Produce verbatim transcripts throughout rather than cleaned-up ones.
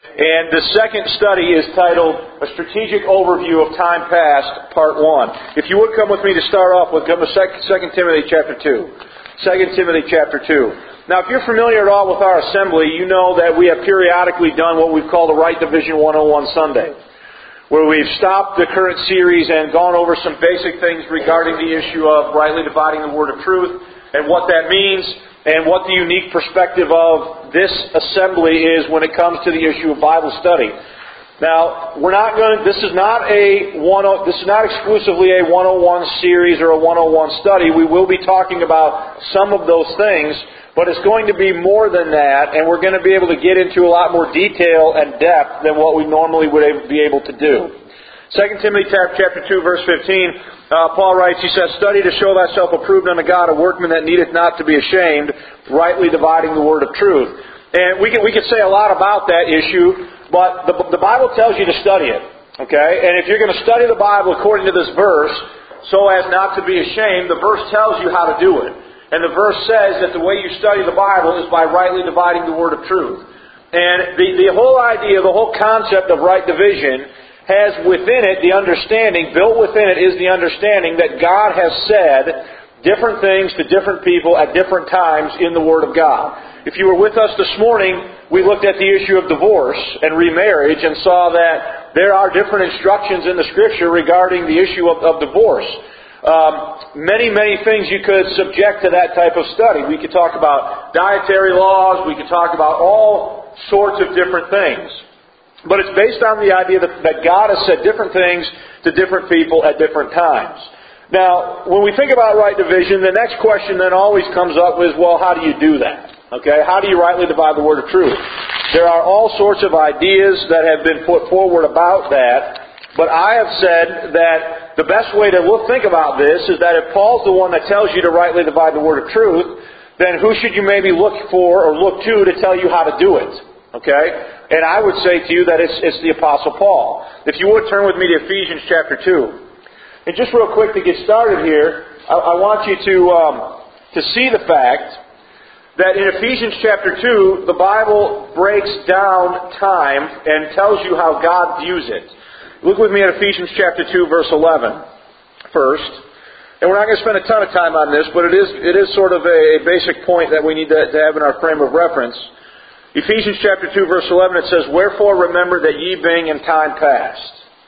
And the second study is titled A Strategic Overview of Time Past, Part one. If you would come with me to start off with, come to Second Timothy chapter two. Second Timothy chapter two. Now, if you're familiar at all with our assembly, you know that we have periodically done what we've called the Right Division one oh one Sunday, where we've stopped the current series and gone over some basic things regarding the issue of rightly dividing the Word of truth and what that means, and what the unique perspective of this assembly is when it comes to the issue of Bible study. Now, we're not going. This is not a one. This is not exclusively a one oh one series or a one oh one study. We will be talking about some of those things, but it's going to be more than that, and we're going to be able to get into a lot more detail and depth than what we normally would be able to do. Second Timothy chapter two, verse fifteen, uh, Paul writes, he says, "Study to show thyself approved unto God, a workman that needeth not to be ashamed, rightly dividing the word of truth." And we can we can say a lot about that issue, but the, the Bible tells you to study it. Okay? And if you're going to study the Bible according to this verse, so as not to be ashamed, the verse tells you how to do it. And the verse says that the way you study the Bible is by rightly dividing the word of truth. And the, the whole idea, the whole concept of right division has within it the understanding, built within it is the understanding that God has said different things to different people at different times in the Word of God. If you were with us this morning, we looked at the issue of divorce and remarriage and saw that there are different instructions in the Scripture regarding the issue of, of divorce. Um, many, many things you could subject to that type of study. We could talk about dietary laws, we could talk about all sorts of different things. But it's based on the idea that, that God has said different things to different people at different times. Now, when we think about right division, the next question then always comes up is, well, how do you do that? Okay, how do you rightly divide the word of truth? There are all sorts of ideas that have been put forward about that, but I have said that the best way to look, think about this is that if Paul's the one that tells you to rightly divide the word of truth, then who should you maybe look for or look to to tell you how to do it? Okay? And I would say to you that it's, it's the Apostle Paul. If you would turn with me to Ephesians chapter two. And just real quick to get started here, I, I want you to, um, to see the fact that in Ephesians chapter two, the Bible breaks down time and tells you how God views it. Look with me at Ephesians chapter two, verse eleven first. And we're not going to spend a ton of time on this, but it is, it is sort of a basic point that we need to, to have in our frame of reference. Ephesians chapter two, verse eleven, it says, "Wherefore remember that ye being in time past,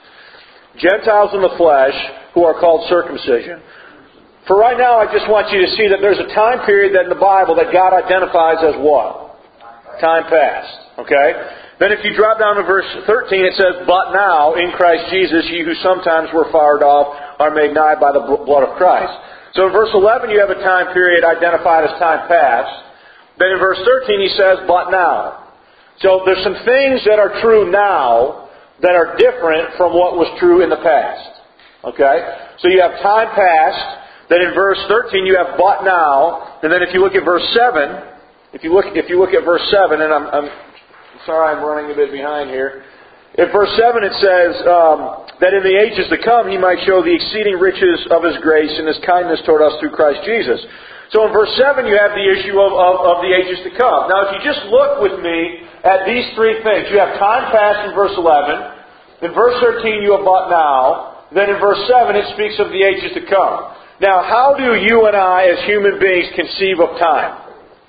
Gentiles in the flesh, who are called circumcision." For right now, I just want you to see that there's a time period that in the Bible that God identifies as what? Time past. Okay? Then if you drop down to verse thirteen, it says, "But now, in Christ Jesus, ye who sometimes were far off are made nigh by the blood of Christ." So in verse eleven, you have a time period identified as time past. Then in verse thirteen he says, "But now." So there's some things that are true now that are different from what was true in the past. Okay? So you have time past. Then in verse thirteen you have "but now." And then if you look at verse seven, if you look if you look at verse seven, and I'm, I'm sorry I'm running a bit behind here. In verse seven it says um, that in the ages to come He might show the exceeding riches of His grace and His kindness toward us through Christ Jesus. So in verse seven you have the issue of, of, of the ages to come. Now if you just look with me at these three things, you have time past in verse eleven. In verse thirteen you have "but now." Then in verse seven it speaks of the ages to come. Now how do you and I as human beings conceive of time?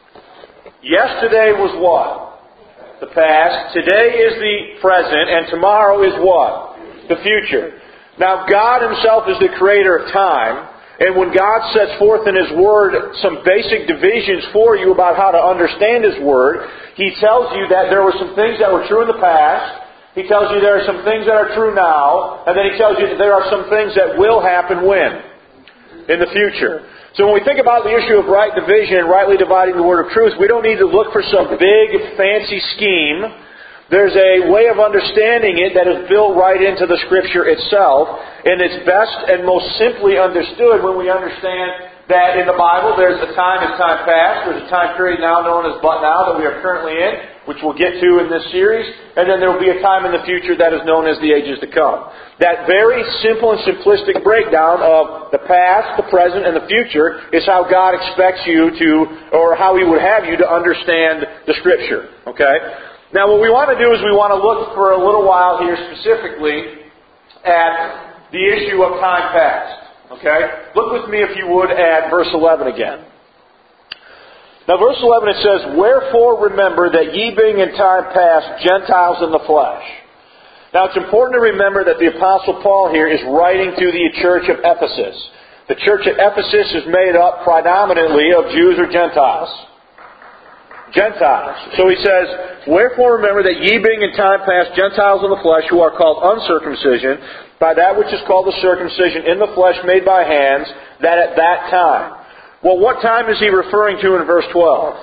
Yesterday was what? The past. Today is the present. And tomorrow is what? The future. Now God Himself is the creator of time. And when God sets forth in His Word some basic divisions for you about how to understand His Word, He tells you that there were some things that were true in the past. He tells you there are some things that are true now. And then He tells you that there are some things that will happen when? In the future. So when we think about the issue of right division and rightly dividing the Word of truth, we don't need to look for some big, fancy scheme. There's a way of understanding it that is built right into the Scripture itself. And it's best and most simply understood when we understand that in the Bible there's a time and time past. There's a time period now known as "but now" that we are currently in, which we'll get to in this series. And then there will be a time in the future that is known as the ages to come. That very simple and simplistic breakdown of the past, the present, and the future is how God expects you to, or how He would have you to understand the Scripture. Okay? Now what we want to do is we want to look for a little while here specifically at the issue of time past. Okay? Look with me, if you would, at verse eleven again. Now verse eleven it says, "Wherefore remember that ye being in time past Gentiles in the flesh." Now it's important to remember that the Apostle Paul here is writing to the church of Ephesus. The church at Ephesus is made up predominantly of Jews or Gentiles. Gentiles. So he says, "Wherefore remember that ye being in time past Gentiles in the flesh, who are called uncircumcision, by that which is called the circumcision in the flesh made by hands, that at that time." Well, what time is he referring to in verse twelve?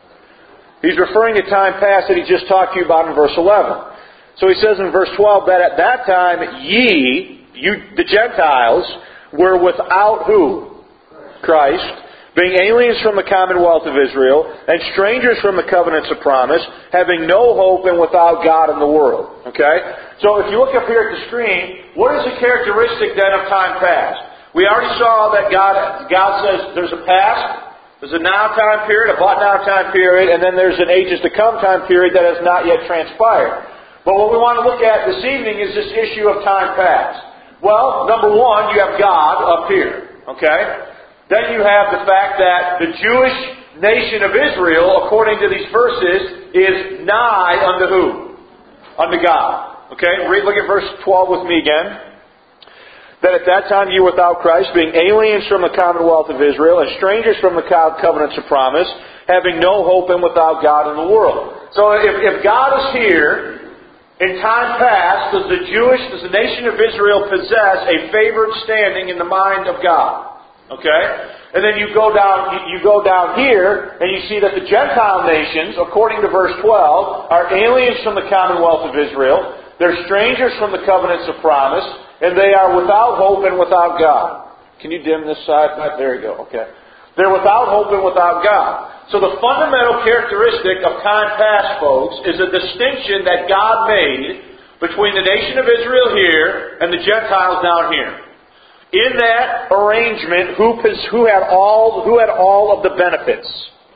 He's referring to time past that he just talked to you about in verse eleven. So he says in verse twelve that at that time ye, you, the Gentiles, were without who? Christ, being aliens from the commonwealth of Israel, and strangers from the covenants of promise, having no hope and without God in the world. Okay? So if you look up here at the screen, what is the characteristic then of time past? We already saw that God, God says there's a past, there's a now time period, a but now time period, and then there's an ages to come time period that has not yet transpired. But what we want to look at this evening is this issue of time past. Well, number one, you have God up here. Okay? Then you have the fact that the Jewish nation of Israel, according to these verses, is nigh unto who? Unto God. Okay? Read, look at verse twelve with me again. "That at that time you were without Christ, being aliens from the commonwealth of Israel, and strangers from the covenants of promise, having no hope and without God in the world." So if, if God is here, in time past, does the Jewish, does the nation of Israel possess a favored standing in the mind of God? Okay? And then you go down, you go down here, and you see that the Gentile nations, according to verse twelve, are aliens from the commonwealth of Israel. They're strangers from the covenants of promise, and they are without hope and without God. Can you dim this side? There you go. Okay. They're without hope and without God. So the fundamental characteristic of time past, folks, is a distinction that God made between the nation of Israel here and the Gentiles down here. In that arrangement, who, who had all who had all of the benefits?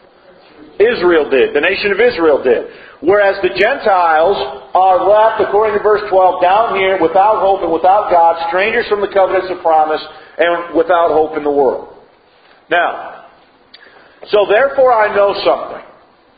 Israel did. The nation of Israel did. Whereas the Gentiles are left, according to verse twelve, down here without hope and without God, strangers from the covenants of promise, and without hope in the world. Now, so therefore I know something.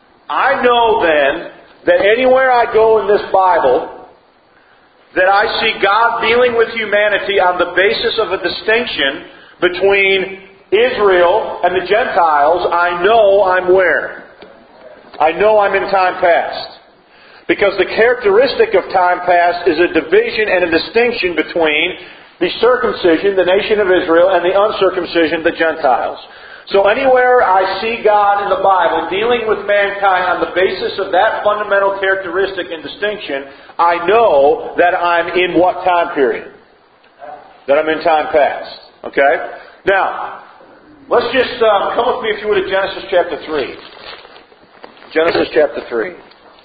I know then that anywhere I go in this Bible, that I see God dealing with humanity on the basis of a distinction between Israel and the Gentiles, I know I'm where? I know I'm in time past. Because the characteristic of time past is a division and a distinction between the circumcision, the nation of Israel, and the uncircumcision, the Gentiles. So anywhere I see God in the Bible dealing with mankind on the basis of that fundamental characteristic and distinction, I know that I'm in what time period? That I'm in time past. Okay? Now, let's just um, come with me, if you would, to Genesis chapter three. Genesis chapter three.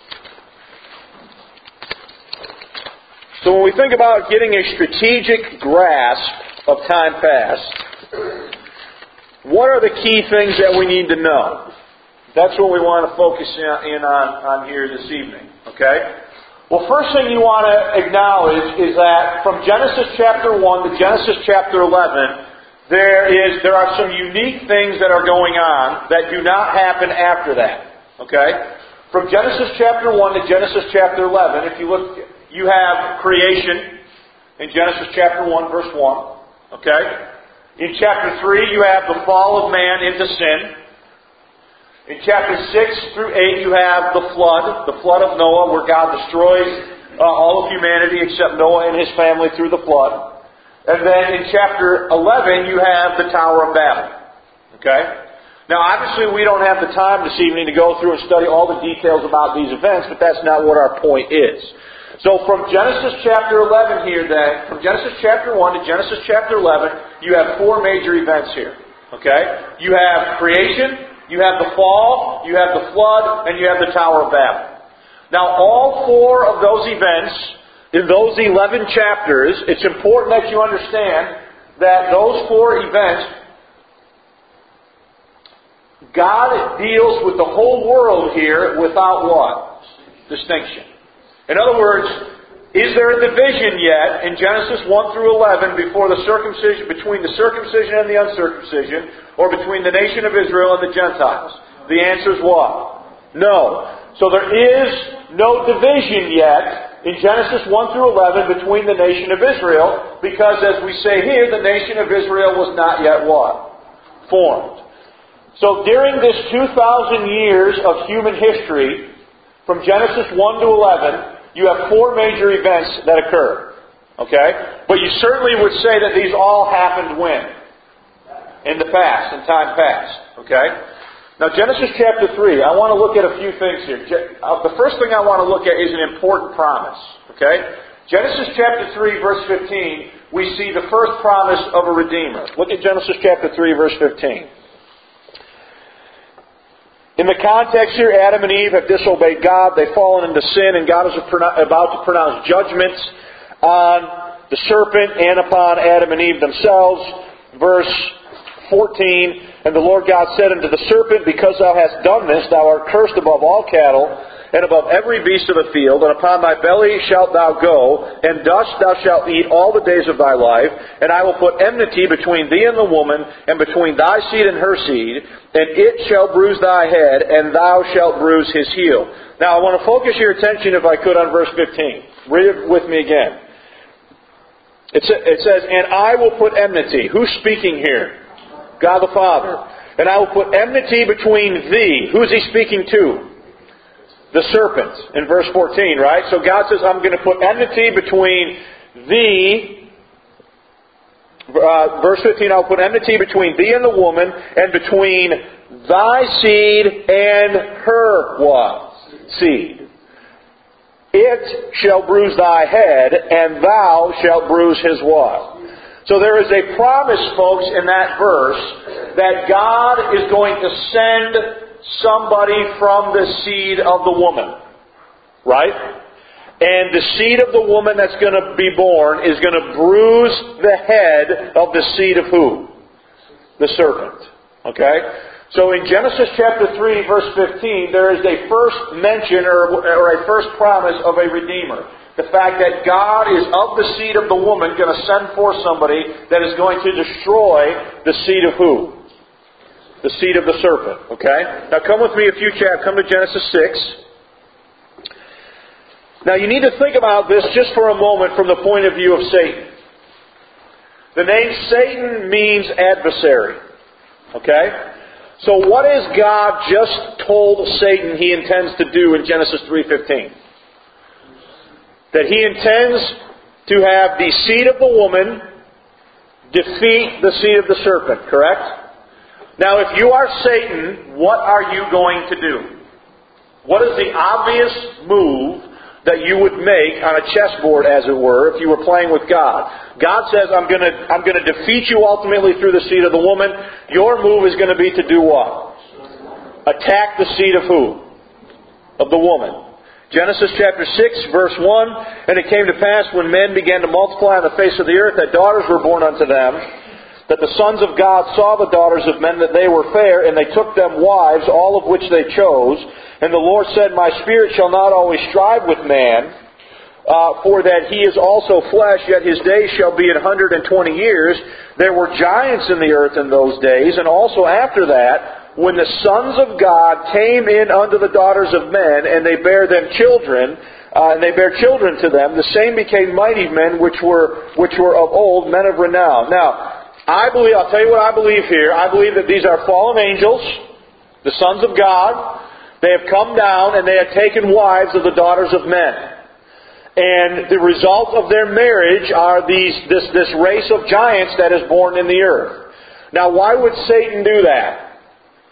So when we think about getting a strategic grasp of time past, what are the key things that we need to know? That's what we want to focus in on, on here this evening. Okay? Well, first thing you want to acknowledge is that from Genesis chapter one to Genesis chapter eleven, there is there are some unique things that are going on that do not happen after that. Okay? From Genesis chapter one to Genesis chapter eleven, if you look, you have creation in Genesis chapter one, verse one. Okay? In chapter three, you have the fall of man into sin. In chapter six through eight, you have the flood, the flood of Noah, where God destroys uh, all of humanity except Noah and his family through the flood. And then in chapter eleven, you have the Tower of Babel. Okay? Now, obviously, we don't have the time this evening to go through and study all the details about these events, but that's not what our point is. So from Genesis chapter eleven here then, from Genesis chapter one to Genesis chapter eleven, you have four major events here. Okay? You have creation, you have the fall, you have the flood, and you have the Tower of Babel. Now all four of those events, in those eleven chapters, it's important that you understand that those four events, God deals with the whole world here without what? distinction. In other words, is there a division yet in Genesis one through eleven before the circumcision, between the circumcision and the uncircumcision, or between the nation of Israel and the Gentiles? The answer is what? No. So there is no division yet in Genesis one through eleven between the nation of Israel, because as we say here, the nation of Israel was not yet what? Formed. So during this two thousand years of human history, from Genesis one to eleven, you have four major events that occur. Okay? But you certainly would say that these all happened when? In the past, in time past. Okay? Now Genesis chapter three, I want to look at a few things here. The first thing I want to look at is an important promise. Okay? Genesis chapter three, verse fifteen, we see the first promise of a Redeemer. Look at Genesis chapter three, verse fifteen. In the context here, Adam and Eve have disobeyed God. They've fallen into sin, and God is about to pronounce judgments on the serpent and upon Adam and Eve themselves. Verse fourteen, and the Lord God said unto the serpent, because thou hast done this, thou art cursed above all cattle, and above every beast of the field, and upon thy belly shalt thou go, and dust thou shalt eat all the days of thy life, and I will put enmity between thee and the woman, and between thy seed and her seed, and it shall bruise thy head, and thou shalt bruise his heel. Now I want to focus your attention, if I could, on verse fifteen. Read it with me again. It says, and I will put enmity. Who's speaking here? God the Father. And I will put enmity between thee. Who's he speaking to? The serpent, in verse fourteen, right? So God says, I'm going to put enmity between thee, uh, verse fifteen, I'll put enmity between thee and the woman, and between thy seed and her what? Seed. It shall bruise thy head, and thou shalt bruise his what? So there is a promise, folks, in that verse, that God is going to send somebody from the seed of the woman. Right? And the seed of the woman that's going to be born is going to bruise the head of the seed of who? The serpent. Okay? So in Genesis chapter three, verse fifteen, there is a first mention or, or a first promise of a Redeemer. The fact that God is of the seed of the woman going to send forth somebody that is going to destroy the seed of who? The seed of the serpent. Okay? Now come with me a few chapters. Come to Genesis six. Now you need to think about this just for a moment from the point of view of Satan. The name Satan means adversary. Okay? So what has God just told Satan he intends to do in Genesis three fifteen? That he intends to have the seed of the woman defeat the seed of the serpent. Correct? Now, if you are Satan, what are you going to do? What is the obvious move that you would make on a chessboard, as it were, if you were playing with God? God says, I'm going to, I'm going to defeat you ultimately through the seed of the woman. Your move is going to be to do what? Attack the seed of who? Of the woman. Genesis chapter six, verse one, and it came to pass when men began to multiply on the face of the earth that daughters were born unto them, that the sons of God saw the daughters of men that they were fair, and they took them wives, all of which they chose. And the Lord said, my spirit shall not always strive with man, uh, for that he is also flesh, yet his days shall be an hundred and twenty years. There were giants in the earth in those days, and also after that, when the sons of God came in unto the daughters of men, and they bare them children, uh, and they bare children to them, the same became mighty men, which were which were of old, men of renown. Now, I believe, I'll tell you what I believe here. I believe that these are fallen angels, the sons of God. They have come down and they have taken wives of the daughters of men. And the result of their marriage are these this, this race of giants that is born in the earth. Now, why would Satan do that?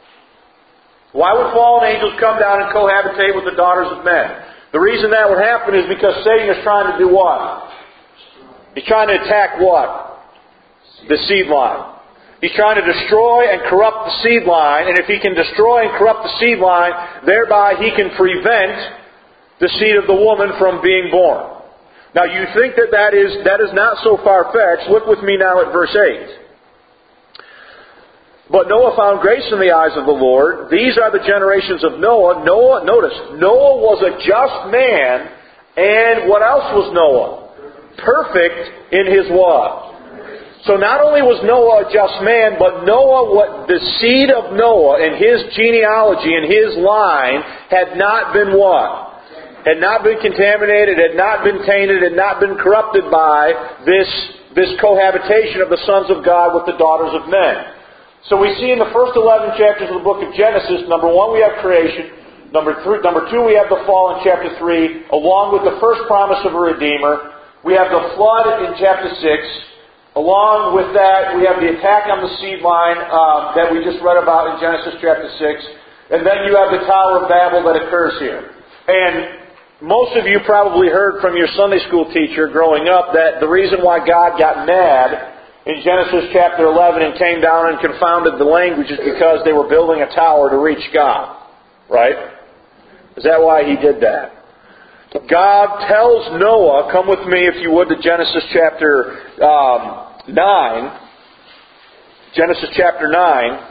Why would fallen angels come down and cohabitate with the daughters of men? The reason that would happen is because Satan is trying to do what? He's trying to attack what? The seed line. He's trying to destroy and corrupt the seed line, and if he can destroy and corrupt the seed line, thereby he can prevent the seed of the woman from being born. Now you think that that is, that is not so far-fetched. Look with me now at verse eight. But Noah found grace in the eyes of the Lord. These are the generations of Noah. Noah, notice, Noah was a just man, and what else was Noah? Perfect in his what? So not only was Noah a just man, but Noah, what the seed of Noah and his genealogy and his line had not been what? Had not been contaminated, had not been tainted, had not been corrupted by this, this cohabitation of the sons of God with the daughters of men. So we see in the first eleven chapters of the book of Genesis, number one, we have creation. Number three, number two, we have the fall in chapter three, along with the first promise of a Redeemer. We have the flood in chapter six. Along with that, we have the attack on the seed line um, that we just read about in Genesis chapter six. And then you have the Tower of Babel that occurs here. And most of you probably heard from your Sunday school teacher growing up that the reason why God got mad in Genesis chapter eleven and came down and confounded the languages because they were building a tower to reach God. Right? Is that why He did that? God tells Noah, come with me if you would to Genesis chapter um, nine. Genesis chapter nine.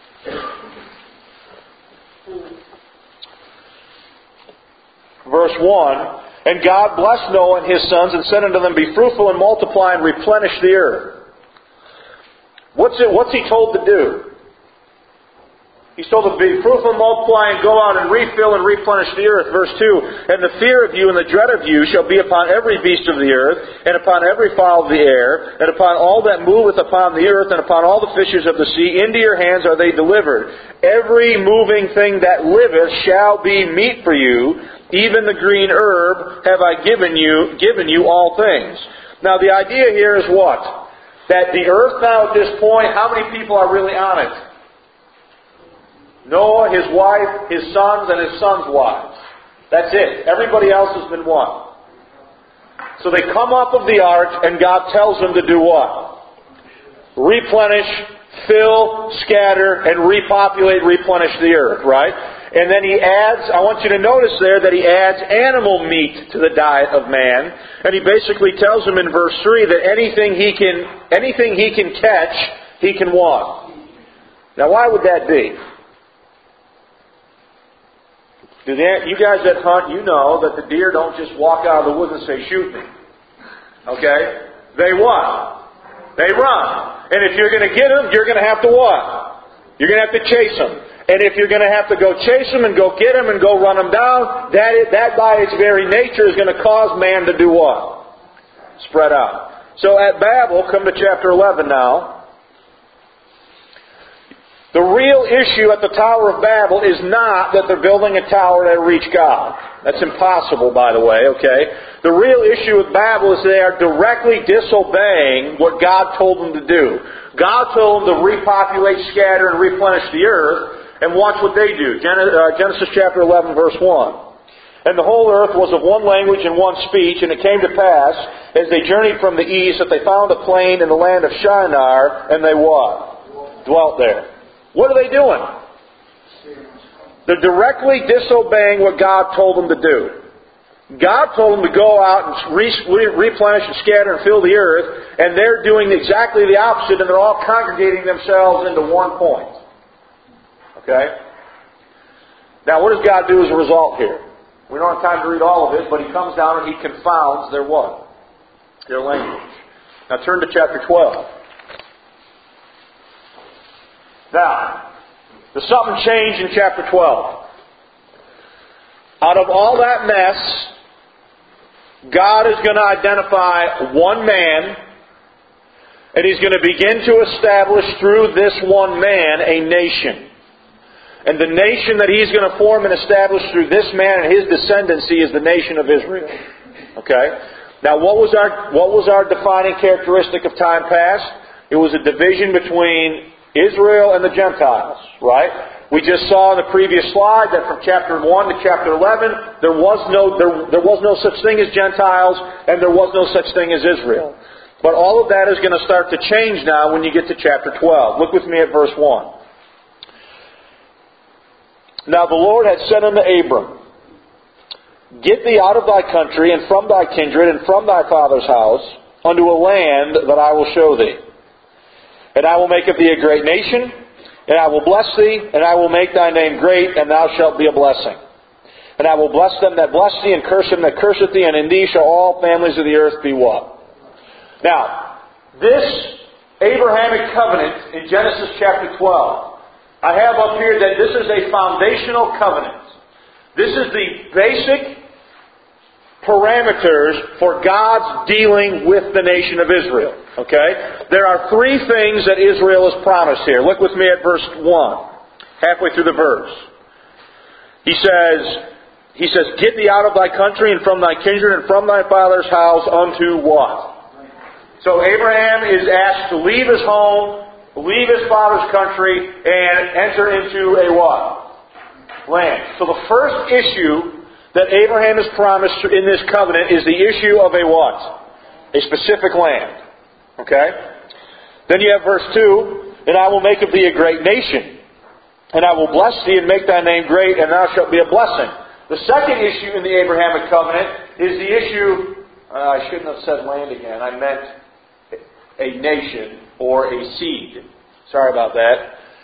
Verse one. And God blessed Noah and his sons and said unto them, be fruitful and multiply and replenish the earth. What's it, what's he told to do? He's told to be fruitful and multiply and go out and refill and replenish the earth. Verse two, and the fear of you and the dread of you shall be upon every beast of the earth, and upon every fowl of the air, and upon all that moveth upon the earth, and upon all the fishes of the sea. Into your hands are they delivered. Every moving thing that liveth shall be meat for you. Even the green herb have I given you, given you all things. Now the idea here is what? That the earth now at this point, how many people are really on it? Noah, his wife, his sons, and his sons' wives. That's it. Everybody else has been what? So they come up of the ark, and God tells them to do what? Replenish, fill, scatter, and repopulate, replenish the earth, right? And then He adds, I want you to notice there that He adds animal meat to the diet of man. And He basically tells them in verse three that anything he can, anything he can catch, he can what? Now why would that be? Do they, you guys that hunt, you know that the deer don't just walk out of the woods and say, shoot me. Okay? They what? They run. And if you're going to get them, you're going to have to what? You're going to have to chase them. And if you're going to have to go chase them and go get them and go run them down, that, is, that by its very nature is going to cause man to do what? Spread out. So at Babel, come to chapter eleven now. The real issue at the Tower of Babel is not that they're building a tower to reach God. That's impossible, by the way, okay? The real issue with Babel is they are directly disobeying what God told them to do. God told them to repopulate, scatter, and replenish the earth. And watch what they do. Genesis chapter eleven, verse one. And the whole earth was of one language and one speech, and it came to pass, as they journeyed from the east, that they found a plain in the land of Shinar, and they what? Dwelt there. What are they doing? They're directly disobeying what God told them to do. God told them to go out and re- replenish and scatter and fill the earth, and they're doing exactly the opposite, and they're all congregating themselves into one point. Okay? Now, what does God do as a result here? We don't have time to read all of it, but He comes down and He confounds their what? Their language. Now, turn to chapter twelve. Now, does something change in chapter twelve? Out of all that mess, God is going to identify one man, and He's going to begin to establish through this one man a nation. And the nation that He's going to form and establish through this man and his descendancy is the nation of Israel. Okay? Now, what was our what was our defining characteristic of time past? It was a division between Israel and the Gentiles, right? We just saw in the previous slide that from chapter one to chapter eleven, there was no there, there was no such thing as Gentiles and there was no such thing as Israel. But all of that is going to start to change now when you get to chapter twelve. Look with me at verse one. Now the Lord had said unto Abram, Get thee out of thy country, and from thy kindred, and from thy father's house, unto a land that I will show thee. And I will make of thee a great nation, And I will bless thee, and I will make thy name great, and thou shalt be a blessing. And I will bless them that bless thee, and curse them that curseth thee, and in thee shall all families of the earth be what? Now, this Abrahamic covenant in Genesis chapter twelve, I have up here that this is a foundational covenant. This is the basic parameters for God's dealing with the nation of Israel. Okay? There are three things that Israel is promised here. Look with me at verse one, halfway through the verse. He says, He says, Get thee out of thy country and from thy kindred and from thy father's house unto what? So Abraham is asked to leave his home, leave his father's country, and enter into a what? Land. So the first issue that Abraham is promised in this covenant is the issue of a what? A specific land. Okay? Then you have verse two, And I will make of thee a great nation, and I will bless thee and make thy name great, and thou shalt be a blessing. The second issue in the Abrahamic covenant is the issue, uh, I shouldn't have said land again, I meant a nation or a seed. Sorry about that.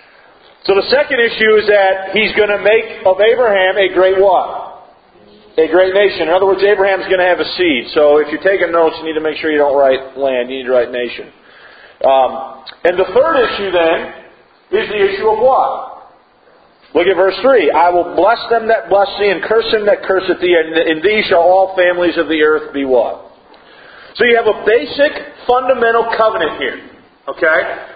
So the second issue is that He's going to make of Abraham a great what? A great nation. In other words, Abraham's going to have a seed. So if you're taking notes, you need to make sure you don't write land, you need to write nation. Um, and the third issue then is the issue of what? Look at verse three. I will bless them that bless thee, and curse him that curseth thee, and in thee shall all families of the earth be what? So you have a basic, fundamental covenant here. Okay?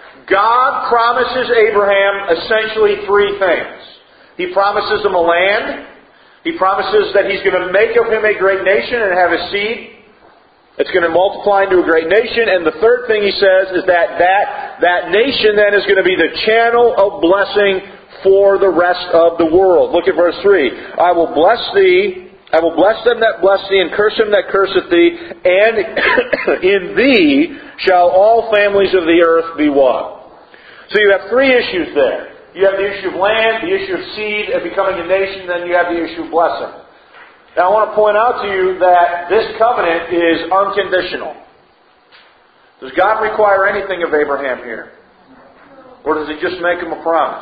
God promises Abraham essentially three things. He promises him a land. He promises that He's going to make of him a great nation and have a seed. It's going to multiply into a great nation. And the third thing He says is that that, that nation then is going to be the channel of blessing for the rest of the world. Look at verse three. I will bless thee, I will bless them that bless thee, and curse him that curseth thee, and in thee shall all families of the earth be what? So you have three issues there. You have the issue of land, the issue of seed, and becoming a nation, then you have the issue of blessing. Now I want to point out to you that this covenant is unconditional. Does God require anything of Abraham here? Or does He just make him a promise?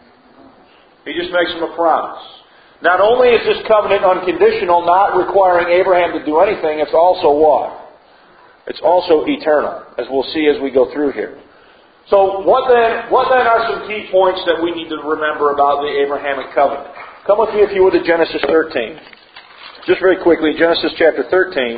He just makes him a promise. Not only is this covenant unconditional, not requiring Abraham to do anything, it's also what? It's also eternal, as we'll see as we go through here. So what then, what then are some key points that we need to remember about the Abrahamic covenant? Come with me, if you would, to Genesis thirteen. Just very quickly, Genesis chapter thirteen.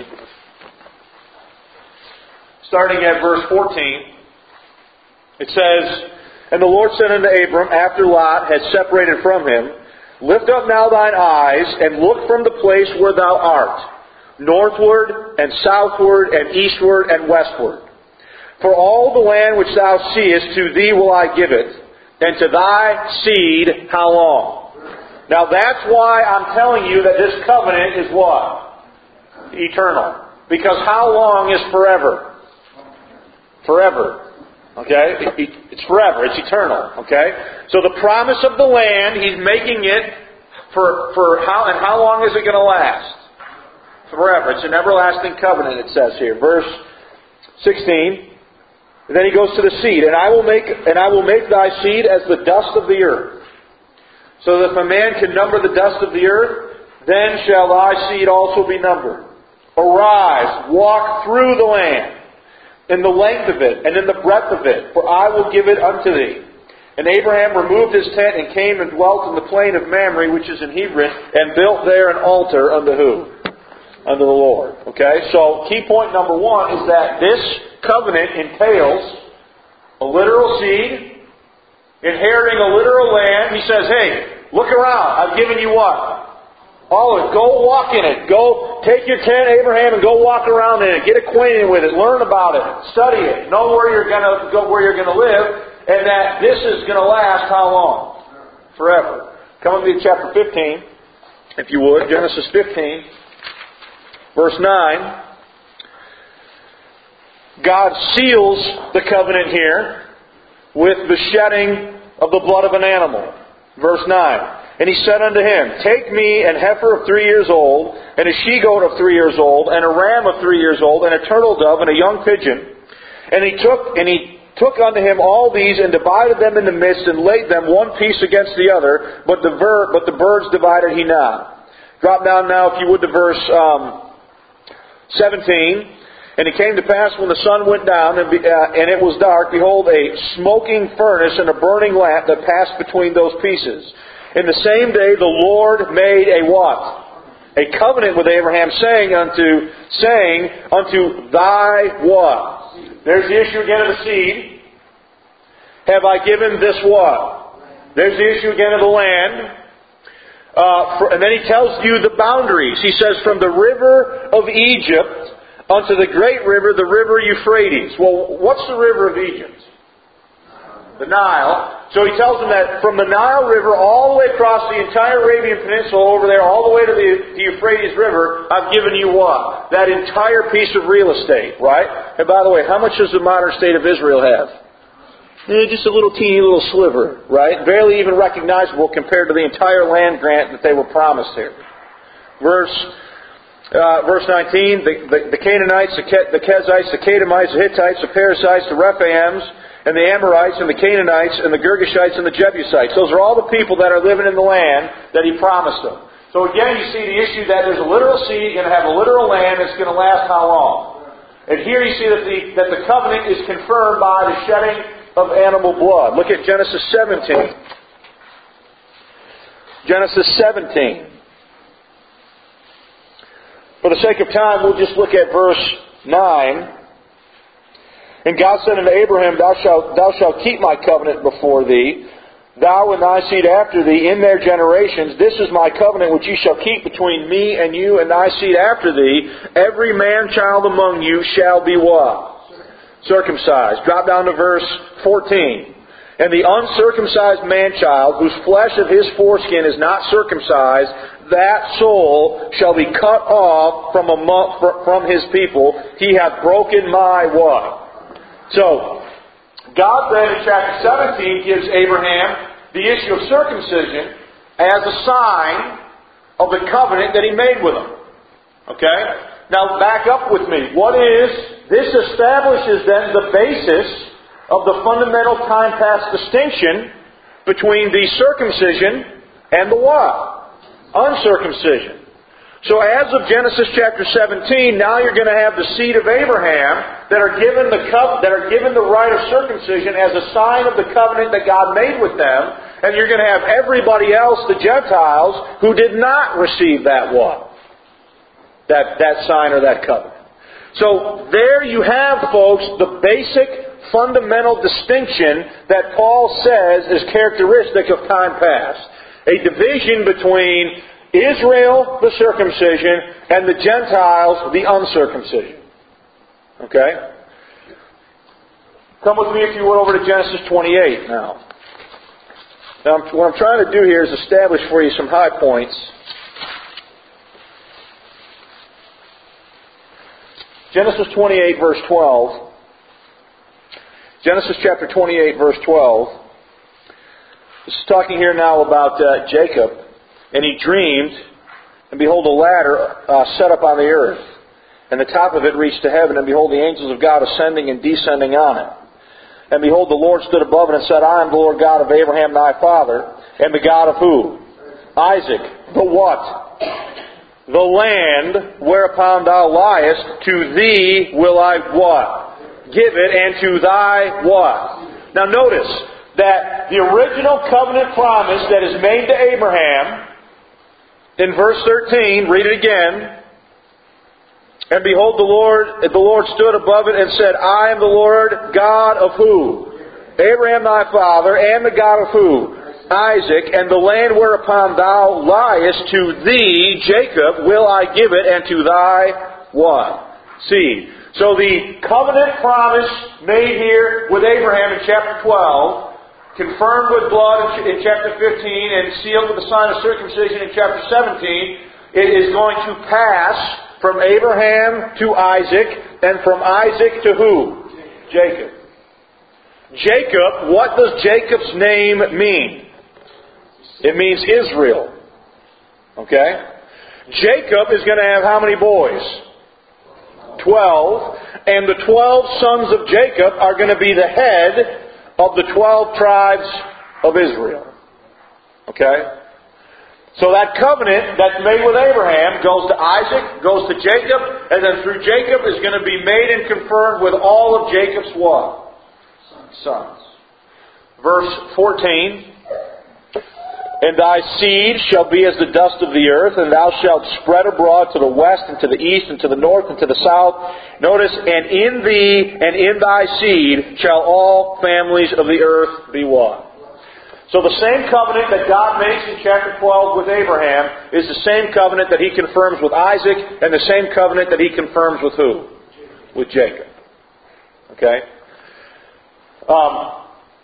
Starting at verse fourteen. It says, And the Lord said unto Abram, after Lot had separated from him, Lift up now thine eyes, and look from the place where thou art, northward, and southward, and eastward, and westward. For all the land which thou seest, to thee will I give it, and to thy seed how long? Now that's why I'm telling you that this covenant is what? Eternal. Because how long is forever? Forever. Okay? It's forever. It's eternal. Okay? So the promise of the land, He's making it for, for how, and how long is it going to last? Forever. It's an everlasting covenant, it says here. Verse sixteen. And then He goes to the seed. And I will make, and I will make thy seed as the dust of the earth. So that if a man can number the dust of the earth, then shall thy seed also be numbered. Arise, walk through the land, in the length of it, and in the breadth of it, for I will give it unto thee. And Abraham removed his tent, and came and dwelt in the plain of Mamre, which is in Hebron, and built there an altar unto who? Unto the Lord. Okay, so key point number one is that this covenant entails a literal seed, inheriting a literal land. He says, hey, look around. I've given you what? All of it. Go walk in it. Go take your tent, Abraham, and go walk around in it. Get acquainted with it. Learn about it. Study it. Know where you're going to go, where you're going to live, and that this is going to last how long? Forever. Come with me to chapter fifteen, if you would. Genesis fifteen, verse nine. God seals the covenant here with the shedding of the blood of an animal. Verse nine. And He said unto him, Take me an heifer of three years old, and a she-goat of three years old, and a ram of three years old, and a turtle dove, and a young pigeon. And he took and he took unto him all these, and divided them in the midst, and laid them one piece against the other, but the, ver- but the birds divided he not. Drop down now, if you would, to verse um, seventeen. And it came to pass when the sun went down, and, be, uh, and it was dark, behold, a smoking furnace and a burning lamp that passed between those pieces. In the same day the Lord made a what? A covenant with Abraham, saying unto, saying unto thy what? There's the issue again of the seed. Have I given this what? There's the issue again of the land. Uh, for, and then he tells you the boundaries. He says, from the river of Egypt unto the great river, the river Euphrates. Well, what's the river of Egypt? The Nile. So he tells them that from the Nile River all the way across the entire Arabian Peninsula over there, all the way to the, the Euphrates River, I've given you what? That entire piece of real estate, right? And by the way, how much does the modern state of Israel have? Eh, just a little teeny little sliver, right? Barely even recognizable compared to the entire land grant that they were promised here. Verse Uh, verse nineteen, the, the, the Canaanites, the, Ke, the Kezites, the Kadamites, the Hittites, the Perizzites, the Rephaims, and the Amorites, and the Canaanites, and the Girgashites, and the Jebusites. Those are all the people that are living in the land that He promised them. So again, you see the issue that there's a literal seed, you're going to have a literal land that's going to last how long? And here you see that the, that the covenant is confirmed by the shedding of animal blood. Look at Genesis seventeen. Genesis seventeen. For the sake of time, we'll just look at verse nine. And God said unto Abraham, Thou shalt, thou shalt keep my covenant before thee, thou and thy seed after thee in their generations. This is my covenant which ye shall keep between me and you and thy seed after thee. Every man-child among you shall be what? Circumcised. Drop down to verse fourteen. And the uncircumcised man-child, whose flesh of his foreskin is not circumcised, that soul shall be cut off from among, from his people. He hath broken my what? So, God then in chapter seventeen gives Abraham the issue of circumcision as a sign of the covenant that He made with him. Okay? Now back up with me. What is, this establishes then the basis of the fundamental time-past distinction between the circumcision and the what? Uncircumcision. So as of Genesis chapter seventeen, now you're going to have the seed of Abraham that are given the co- that are given the right of circumcision as a sign of the covenant that God made with them, and you're going to have everybody else, the Gentiles, who did not receive that what? That that sign or that covenant. So there you have, folks, the basic fundamental distinction that Paul says is characteristic of time past. A division between Israel, the circumcision, and the Gentiles, the uncircumcision. Okay? Come with me, if you would, over to Genesis twenty-eight now. Now, what I'm trying to do here is establish for you some high points. Genesis twenty-eight, verse twelve. Genesis chapter twenty-eight, verse twelve. This is talking here now about uh, Jacob. And he dreamed, and behold, a ladder uh, set up on the earth. And the top of it reached to heaven, and behold, the angels of God ascending and descending on it. And behold, the Lord stood above it and said, I am the Lord God of Abraham thy father, and the God of who? Isaac. The what? The land whereupon thou liest, to thee will I what? Give it, and to thy what? Now notice that the original covenant promise that is made to Abraham, in verse thirteen, read it again. And behold, the Lord, the Lord stood above it and said, I am the Lord God of who? Abraham thy father, and the God of who? Isaac. And the land whereupon thou liest, to thee, Jacob, will I give it, and to thy what? Seed. So the covenant promise made here with Abraham in chapter twelve, confirmed with blood in chapter fifteen, and sealed with the sign of circumcision in chapter seventeen, it is going to pass from Abraham to Isaac, and from Isaac to who? Jacob. Jacob, what does Jacob's name mean? It means Israel. Okay? Jacob is going to have how many boys? twelve. And the twelve sons of Jacob are going to be the head of the twelve tribes of Israel. Okay? So that covenant that's made with Abraham goes to Isaac, goes to Jacob, and then through Jacob is going to be made and confirmed with all of Jacob's what? Sons. Verse fourteen. And thy seed shall be as the dust of the earth, and thou shalt spread abroad to the west, and to the east, and to the north, and to the south. Notice, and in thee and in thy seed shall all families of the earth be what? So the same covenant that God makes in chapter twelve with Abraham is the same covenant that He confirms with Isaac, and the same covenant that He confirms with who? With Jacob. Okay? Um...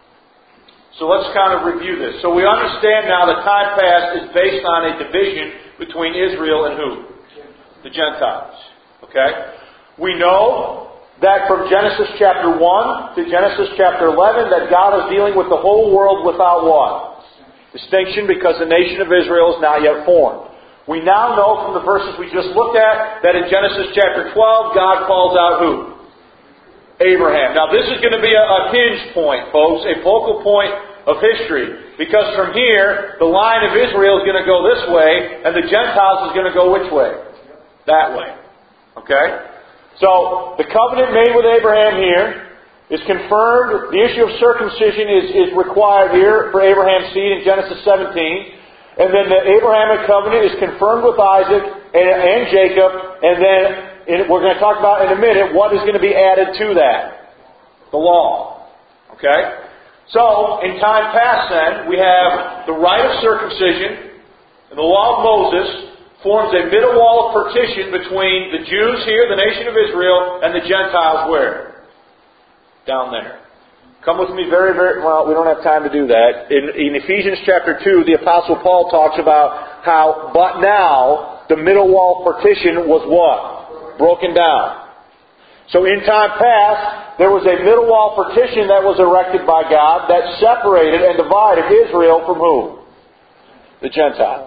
So let's kind of review this. So we understand now that time past is based on a division between Israel and who? The Gentiles. Okay? We know that from Genesis chapter one to Genesis chapter eleven that God is dealing with the whole world without what? Distinction, because the nation of Israel is not yet formed. We now know from the verses we just looked at that in Genesis chapter twelve God calls out who? Abraham. Now this is going to be a, a hinge point, folks, a focal point of history. Because from here, the line of Israel is going to go this way, and the Gentiles is going to go which way? That way. Okay? So, the covenant made with Abraham here is confirmed. The issue of circumcision is, is required here for Abraham's seed in Genesis seventeen. And then the Abrahamic covenant is confirmed with Isaac and, and Jacob, and then And we're going to talk about in a minute what is going to be added to that. The law. Okay? So, in time past then, we have the rite of circumcision, and the law of Moses forms a middle wall of partition between the Jews here, the nation of Israel, and the Gentiles where? Down there. Come with me very, very, well, we don't have time to do that. In, in Ephesians chapter two, the Apostle Paul talks about how, but now, the middle wall partition was what? Broken down. So in time past, there was a middle wall partition that was erected by God that separated and divided Israel from who? The Gentiles.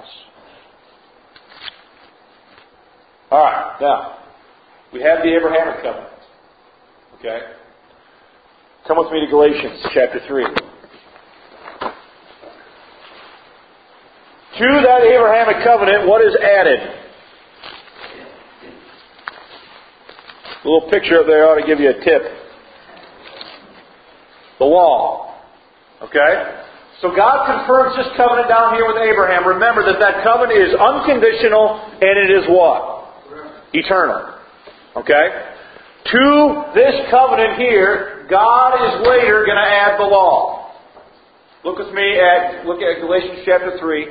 Alright, now, we have the Abrahamic covenant. Okay? Come with me to Galatians chapter three. To that Abrahamic covenant, what is added? A little picture up there ought to give you a tip. The law. Okay? So God confirms this covenant down here with Abraham. Remember that that covenant is unconditional and it is what? Eternal. Okay? To this covenant here, God is later going to add the law. Look with me at, look at Galatians chapter three,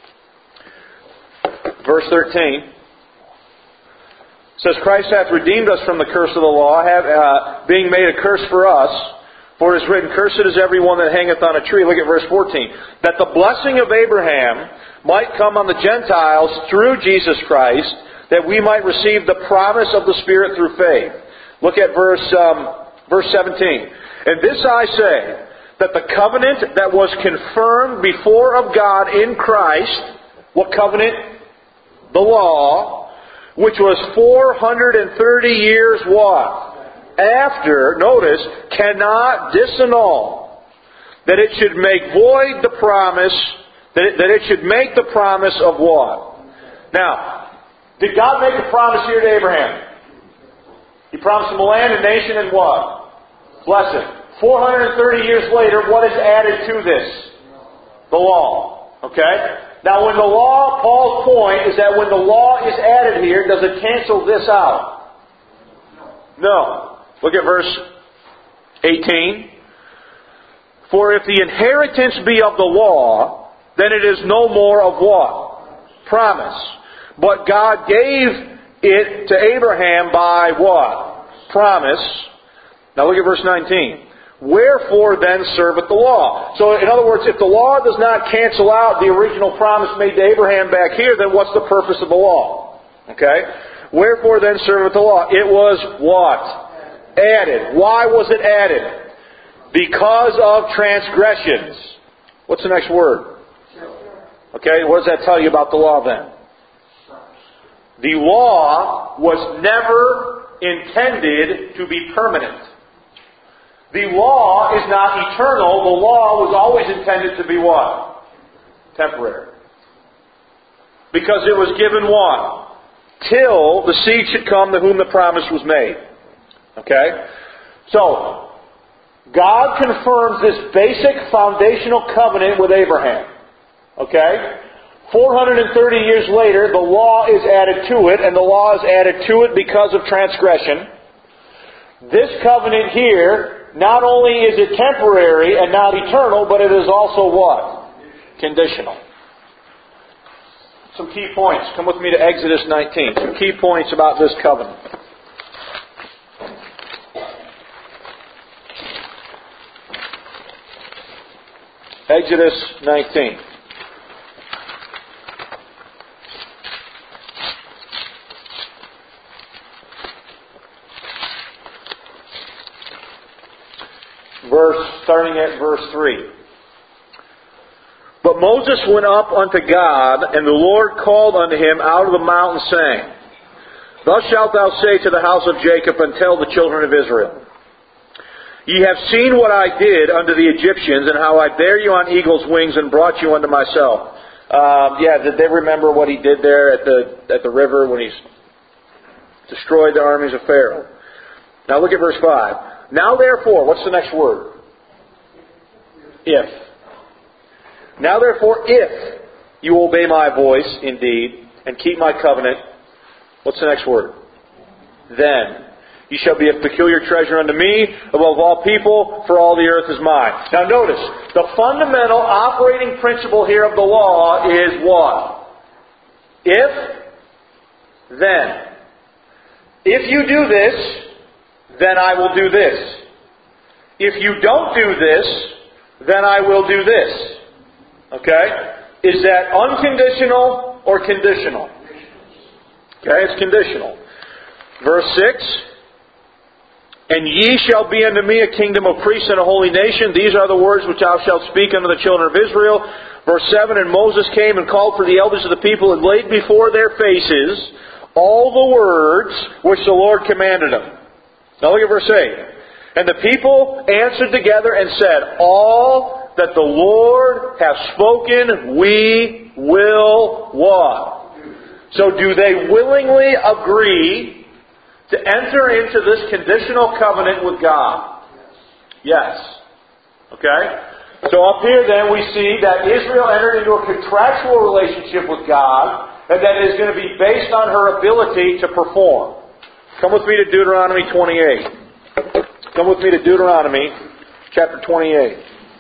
verse thirteen. It says, Christ hath redeemed us from the curse of the law, have, uh, being made a curse for us. For it is written, Cursed is every one that hangeth on a tree. Look at verse fourteen. That the blessing of Abraham might come on the Gentiles through Jesus Christ, that we might receive the promise of the Spirit through faith. Look at verse, um, verse seventeen. And this I say, that the covenant that was confirmed before of God in Christ, what covenant? The law, which was four hundred thirty years what? After, notice, cannot disannul. That it should make void the promise, that it, that it should make the promise of what? Now, did God make a promise here to Abraham? He promised him a land, a nation, and what? Blessing. four hundred thirty years later, what is added to this? The law. Okay? Now, when the law, Paul's point is that when the law is added here, does it cancel this out? No. Look at verse eighteen. For if the inheritance be of the law, then it is no more of what? Promise. But God gave it to Abraham by what? Promise. Now look at verse nineteen. Wherefore then serveth the law? So in other words, if the law does not cancel out the original promise made to Abraham back here, then what's the purpose of the law? Okay? Wherefore then serveth the law? It was what? Added. Why was it added? Because of transgressions. What's the next word? Okay, what does that tell you about the law then? The law was never intended to be permanent. The law is not eternal. The law was always intended to be what? Temporary. Because it was given what? Till the seed should come to whom the promise was made. Okay? So, God confirms this basic foundational covenant with Abraham. Okay? four hundred thirty years later, the law is added to it, and the law is added to it because of transgression. This covenant here, not only is it temporary and not eternal, but it is also what? Conditional. Some key points. Come with me to Exodus nineteen. Some key points about this covenant. Exodus nineteen. Verse, starting at verse three. But Moses went up unto God, and the Lord called unto him out of the mountain, saying, Thus shalt thou say to the house of Jacob, and tell the children of Israel, Ye have seen what I did unto the Egyptians, and how I bare you on eagle's wings, and brought you unto myself. Um, yeah, did they remember what he did there at the at the river when he destroyed the armies of Pharaoh? Now look at verse five. Now therefore, what's the next word? If. Now therefore, if you obey my voice indeed, and keep my covenant, what's the next word? Then ye shall be a peculiar treasure unto me above all people, for all the earth is mine. Now notice, the fundamental operating principle here of the law is what? If, then. If you do this, then I will do this. If you don't do this, then I will do this. Okay? Is that unconditional or conditional? Okay, it's conditional. Verse six. And ye shall be unto me a kingdom of priests and a holy nation. These are the words which thou shalt speak unto the children of Israel. Verse seven. And Moses came and called for the elders of the people, and laid before their faces all the words which the Lord commanded them. Now look at verse eight. And the people answered together and said, All that the Lord hath spoken, we will what? So do they willingly agree to enter into this conditional covenant with God? Yes. Okay? So up here then we see that Israel entered into a contractual relationship with God, and that it is going to be based on her ability to perform. Come with me to Deuteronomy twenty-eight. Come with me to Deuteronomy chapter twenty-eight.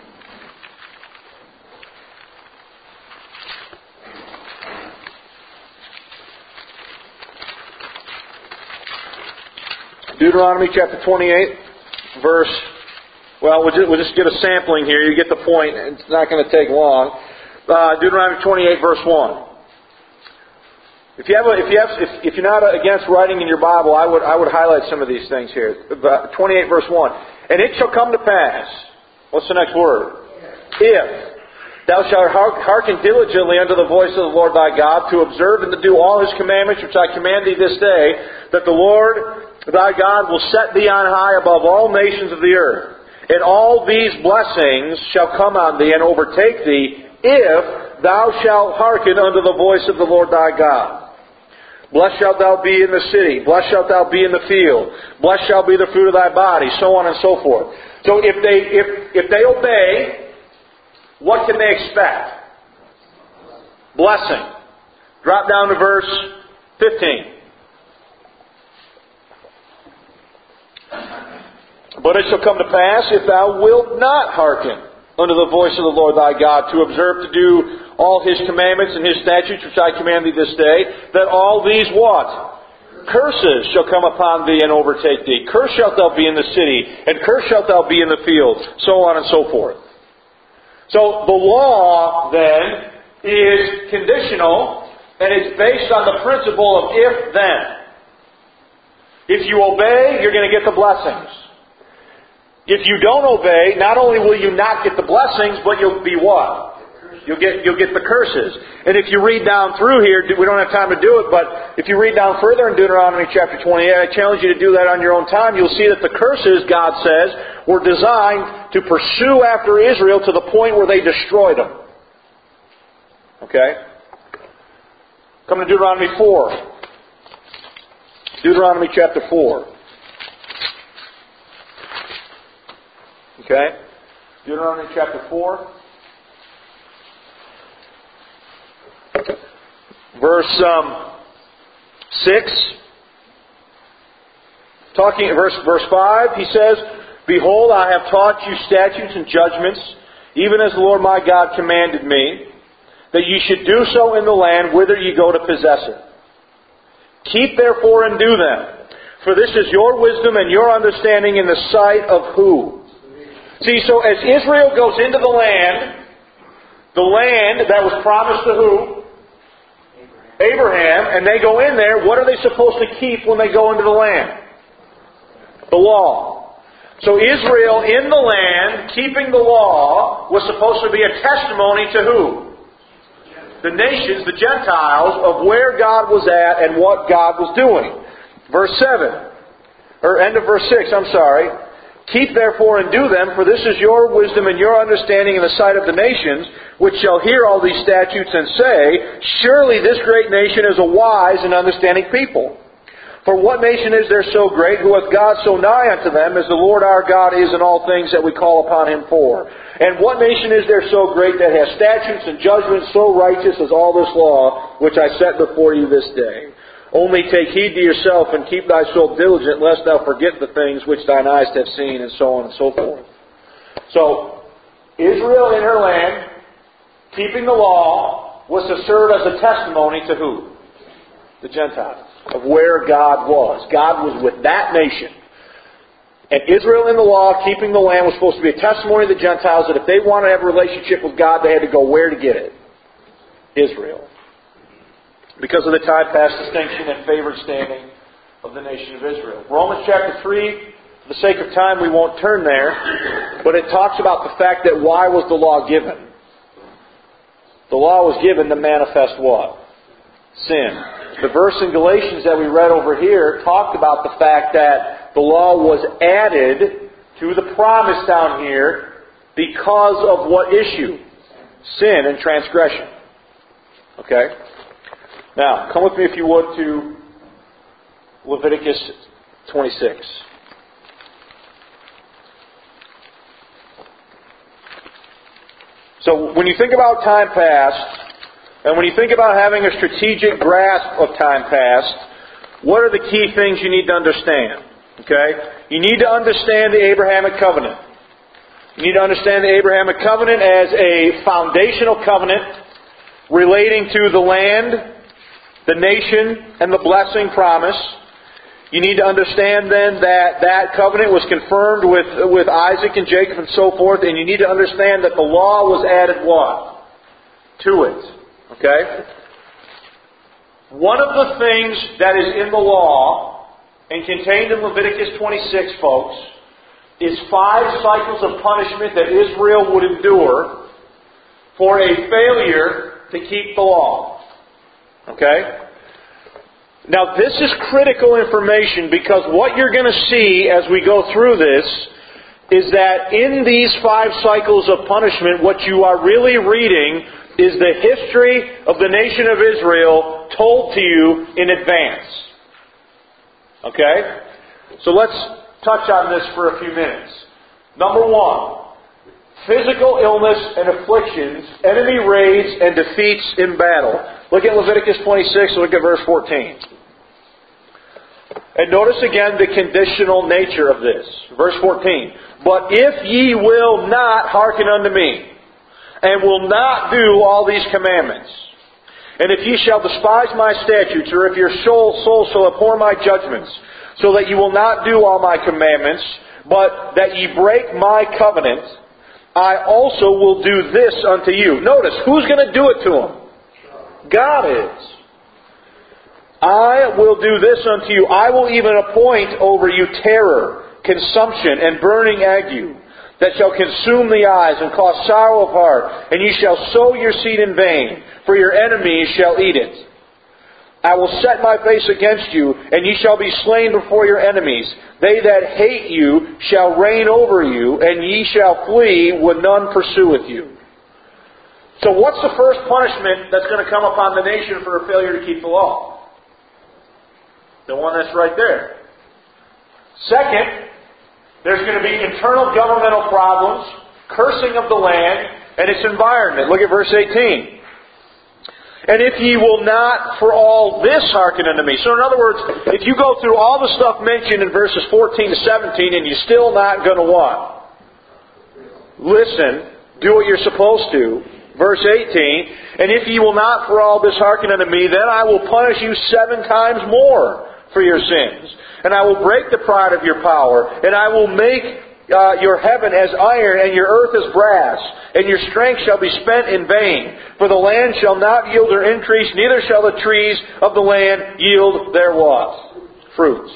Deuteronomy chapter twenty-eight, verse, well, we'll just, we'll just get a sampling here. You get the point. It's not going to take long. Uh, Deuteronomy twenty-eight, verse one. If you have, a, if you have, if, if you're not against writing in your Bible, I would, I would highlight some of these things here. twenty-eight, verse one. And it shall come to pass. What's the next word? If thou shalt hearken diligently unto the voice of the Lord thy God, to observe and to do all His commandments which I command thee this day, that the Lord thy God will set thee on high above all nations of the earth. And all these blessings shall come on thee and overtake thee, if thou shalt hearken unto the voice of the Lord thy God. Blessed shalt thou be in the city. Blessed shalt thou be in the field. Blessed shall be the fruit of thy body, so on and so forth. So if they if if they obey, what can they expect? Blessing. Drop down to verse fifteen. But it shall come to pass, if thou wilt not hearken unto the voice of the Lord thy God, to observe to do all His commandments and His statutes which I command thee this day, that all these what? Curses shall come upon thee and overtake thee. Cursed shalt thou be in the city, and cursed shalt thou be in the field, so on and so forth. So the law, then, is conditional, and it's based on the principle of if-then. If you obey, you're going to get the blessings. If you don't obey, not only will you not get the blessings, but you'll be what? You'll get, you'll get the curses. And if you read down through here, we don't have time to do it, but if you read down further in Deuteronomy chapter twenty-eight, I challenge you to do that on your own time. You'll see that the curses, God says, were designed to pursue after Israel to the point where they destroyed them. Okay? Come to Deuteronomy four. Deuteronomy chapter four. Okay? Deuteronomy chapter four. Verse um, six. Talking verse verse five, he says, "Behold, I have taught you statutes and judgments, even as the Lord my God commanded me, that ye should do so in the land whither ye go to possess it. Keep therefore and do them, for this is your wisdom and your understanding in the sight of who?" See, so as Israel goes into the land, the land that was promised to who? Abraham. And they go in there, what are they supposed to keep when they go into the land? The law. So Israel in the land, keeping the law, was supposed to be a testimony to who? The nations, the Gentiles, of where God was at and what God was doing. Verse seven. Or end of verse six, I'm sorry. "Keep therefore and do them, for this is your wisdom and your understanding in the sight of the nations, which shall hear all these statutes and say, Surely this great nation is a wise and understanding people. For what nation is there so great, who hath God so nigh unto them, as the Lord our God is in all things that we call upon Him for? And what nation is there so great that has statutes and judgments so righteous as all this law, which I set before you this day? Only take heed to yourself and keep thy soul diligent, lest thou forget the things which thine eyes have seen," and so on and so forth. So, Israel in her land, keeping the law, was to serve as a testimony to who? The Gentiles. Of where God was. God was with that nation. And Israel in the law, keeping the land, was supposed to be a testimony to the Gentiles that if they wanted to have a relationship with God, they had to go where to get it? Israel. Because of the time-past distinction and favored standing of the nation of Israel. Romans chapter three, for the sake of time we won't turn there, but it talks about the fact that why was the law given? The law was given to manifest what? Sin. The verse in Galatians that we read over here talked about the fact that the law was added to the promise down here because of what issue? Sin and transgression. Okay? Now, come with me if you would to Leviticus twenty-six. So, when you think about time past, and when you think about having a strategic grasp of time past, what are the key things you need to understand? Okay? You need to understand the Abrahamic covenant. You need to understand the Abrahamic covenant as a foundational covenant relating to the land, the nation, and the blessing promise. You need to understand then that that covenant was confirmed with, with Isaac and Jacob and so forth. And you need to understand that the law was added what? To it. Okay? One of the things that is in the law and contained in Leviticus twenty-six, folks, is five cycles of punishment that Israel would endure for a failure to keep the law. Okay? Now this is critical information because what you're going to see as we go through this is that in these five cycles of punishment, what you are really reading is the history of the nation of Israel told to you in advance. Okay? So let's touch on this for a few minutes. Number one, physical illness and afflictions, enemy raids and defeats in battle. Look at Leviticus twenty-six, look at verse fourteen. And notice again the conditional nature of this. Verse fourteen. "But if ye will not hearken unto me, and will not do all these commandments, and if ye shall despise my statutes, or if your soul, soul shall abhor my judgments, so that ye will not do all my commandments, but that ye break my covenant, I also will do this unto you." Notice, who's going to do it to them? God is. "I will do this unto you. I will even appoint over you terror, consumption, and burning ague. that shall consume the eyes and cause sorrow of heart, and ye shall sow your seed in vain, for your enemies shall eat it. I will set my face against you, and ye shall be slain before your enemies. They that hate you shall reign over you, and ye shall flee when none pursueth you. So what's the first punishment that's going to come upon the nation for a failure to keep the law? The one that's right there. Second, there's going to be internal governmental problems, cursing of the land, and its environment. Look at verse eighteen. And if ye will not for all this hearken unto me. So in other words, if you go through all the stuff mentioned in verses fourteen to seventeen and you're still not going to what? Listen, do what you're supposed to. Verse eighteen, and if ye will not for all this hearken unto me, then I will punish you seven times more for your sins. And I will break the pride of your power, and I will make uh, your heaven as iron, and your earth as brass, and your strength shall be spent in vain. For the land shall not yield her increase, neither shall the trees of the land yield their what? Fruits.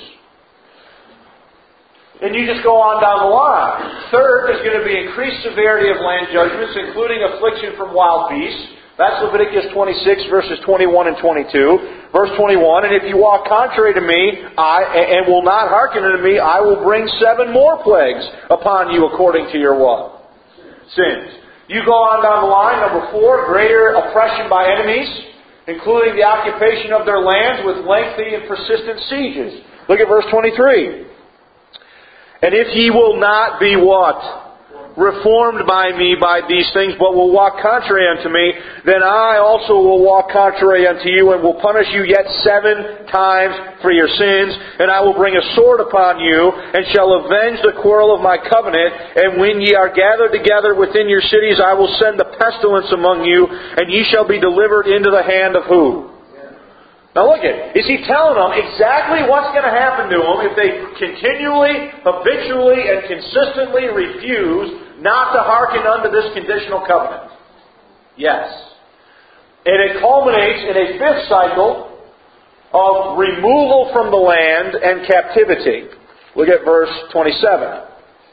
And you just go on down the line. Third, there's going to be increased severity of land judgments, including affliction from wild beasts. That's Leviticus twenty-six, verses twenty-one and twenty-two. Verse twenty-one, and if you walk contrary to me, I and will not hearken unto me, I will bring seven more plagues upon you according to your what? Sins. You go on down the line. Number four, greater oppression by enemies, including the occupation of their lands with lengthy and persistent sieges. Look at verse twenty-three. And if ye will not be what? Reformed by me by these things, but will walk contrary unto me, then I also will walk contrary unto you, and will punish you yet seven times for your sins. And I will bring a sword upon you, and shall avenge the quarrel of my covenant. And when ye are gathered together within your cities, I will send the pestilence among you, and ye shall be delivered into the hand of who? Now look at it. Is he telling them exactly what's going to happen to them if they continually, habitually, and consistently refuse not to hearken unto this conditional covenant? Yes. And it culminates in a fifth cycle of removal from the land and captivity. Look at verse twenty-seven.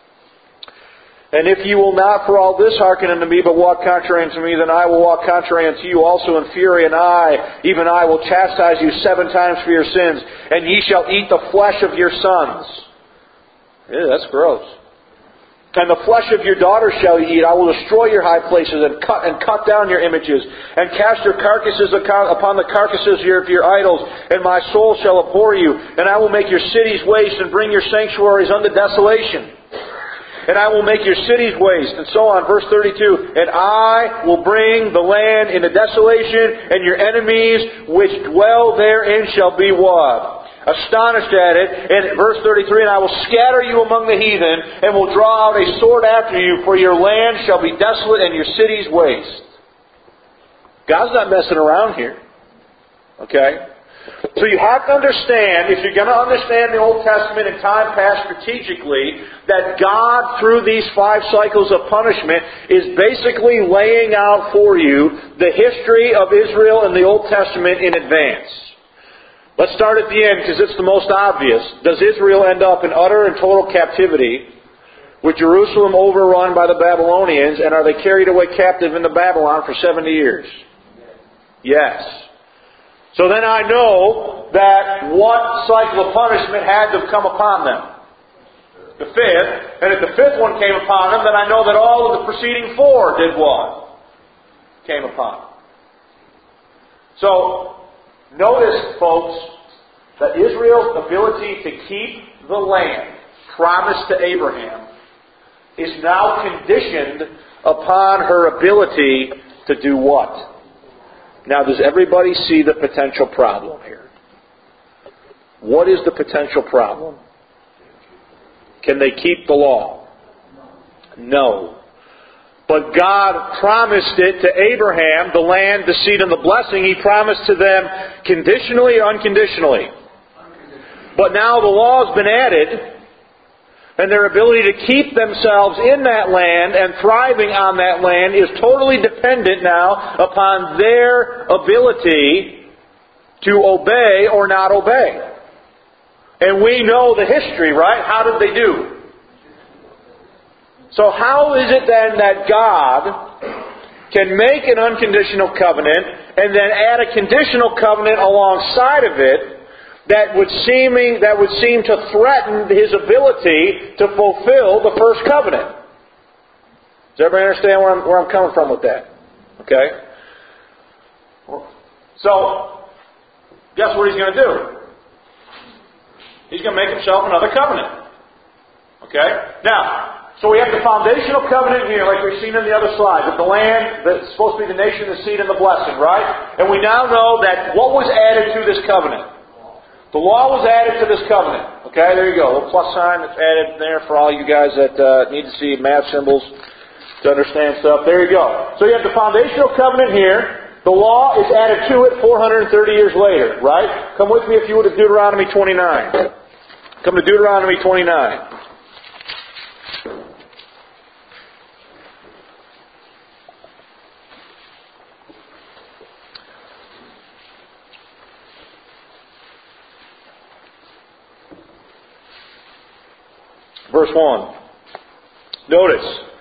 And if you will not for all this hearken unto me, but walk contrary unto me, then I will walk contrary unto you also in fury, and I, even I, will chastise you seven times for your sins, and ye shall eat the flesh of your sons. Ew, that's gross. And the flesh of your daughters shall ye eat. I will destroy your high places, and cut and cut down your images, and cast your carcasses upon the carcasses of your idols, and my soul shall abhor you. And I will make your cities waste, and bring your sanctuaries unto desolation. And I will make your cities waste, and so on. Verse thirty-two, and I will bring the land into desolation, and your enemies which dwell therein shall be what? Astonished at it. And verse thirty-three, and I will scatter you among the heathen, and will draw out a sword after you, for your land shall be desolate, and your cities waste. God's not messing around here. Okay? So you have to understand, if you're going to understand the Old Testament in time past strategically, that God, through these five cycles of punishment, is basically laying out for you the history of Israel in the Old Testament in advance. Let's start at the end, because it's the most obvious. Does Israel end up in utter and total captivity, with Jerusalem overrun by the Babylonians, and are they carried away captive into Babylon for seventy years? Yes. So then I know that what cycle of punishment had to come upon them? The fifth. And if the fifth one came upon them, then I know that all of the preceding four did what? Came upon them. So, notice, folks, that Israel's ability to keep the land promised to Abraham is now conditioned upon her ability to do what? Now, does everybody see the potential problem here? What is the potential problem? Can they keep the law? No. But God promised it to Abraham, the land, the seed, and the blessing. He promised to them conditionally or unconditionally. But now the law has been added, and their ability to keep themselves in that land and thriving on that land is totally dependent now upon their ability to obey or not obey. And we know the history, right? How did they do? So how is it then that God can make an unconditional covenant and then add a conditional covenant alongside of it that would seeming that would seem to threaten His ability to fulfill the first covenant? Does everybody understand where I'm, where I'm coming from with that? Okay? So, guess what He's going to do? He's going to make Himself another covenant. Okay? Now, so we have the foundational covenant here, like we've seen in the other slide, that the land that's supposed to be the nation, the seed, and the blessing, right? And we now know that what was added to this covenant? The law was added to this covenant. Okay, there you go. A little plus sign that's added there for all you guys that uh, need to see math symbols to understand stuff. There you go. So you have the foundational covenant here. The law is added to it four hundred thirty years later, right? Come with me if you would to Deuteronomy twenty-nine. Come to Deuteronomy twenty-nine. Verse one. Notice,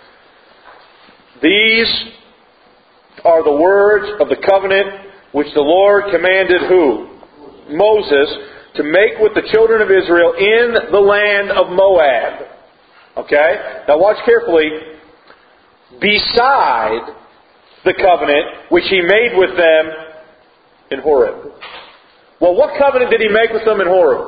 these are the words of the covenant which the Lord commanded who? Moses, to make with the children of Israel in the land of Moab. Okay? Now watch carefully. Beside the covenant which He made with them in Horeb. Well, what covenant did He make with them in Horeb?